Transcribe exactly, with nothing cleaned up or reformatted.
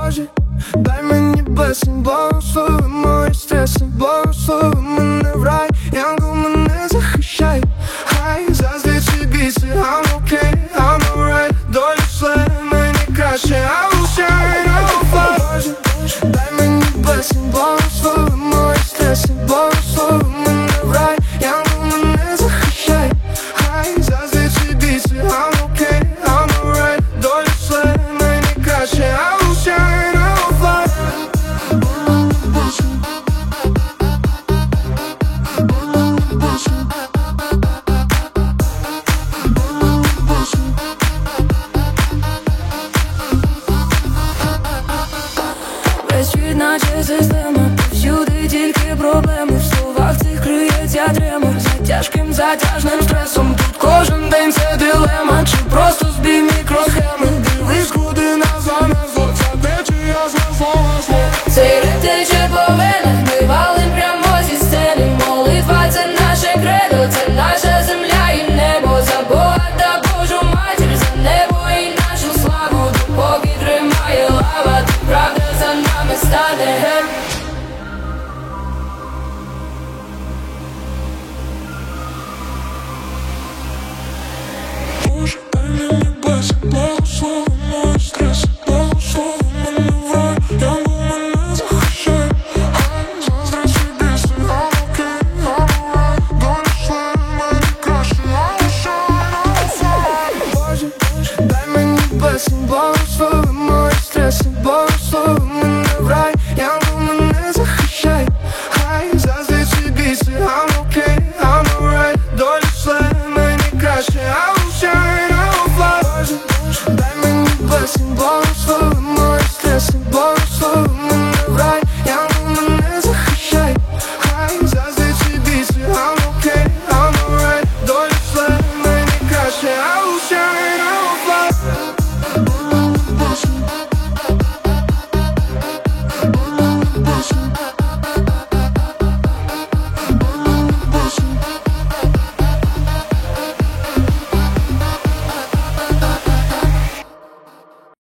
Боже, дай мені блесень, благослови мої стреси, благослови мене в рай, янгол мене захищай. Хай заздріться бійці, I'm okay, I'm alright, доля шле мені краще, I will shine, I will fly. Боже, дай мені блесень, благослови мої стреси, благослови мене в рай, янгол мене захищай. Хай заздріться бійці, I'm okay, I'm alright, доля шле мені краще, I will shine, I will fly. Весь світ наче система, повсюди тільки проблеми. В словах цих криється тремор, за тяжким затяжним стресом. Тут кожен день це дилема, чи просто збій мікросхеми. Дивись, куди нас занесло, ця течія знесло весло. Цей ритм тече по венах, ми валим прямо зі сцени. Молитва — це наше кредо, це наша земля і небо. За Бога та Божу матір, за небо і нашу славу. Допоки тримає лава, тут правда за нами стане. Боже, дай мені блесень, благослови мої стреси, благослови мене в рай, янгол мене захищай. Хай заздріться бійці, I'm okay, I'm alright, доля шле мені краще, I will shine, I will fly. Боже, дай мені блесень, благослови мої стреси, благослови мене в рай, янгол мене захищай. Хай заздріться бійці, I'm okay, I'm alright, доля шле мені краще, I will shine, I will fly. Боже, дай мені блесень, благослови мої стреси, благослови мене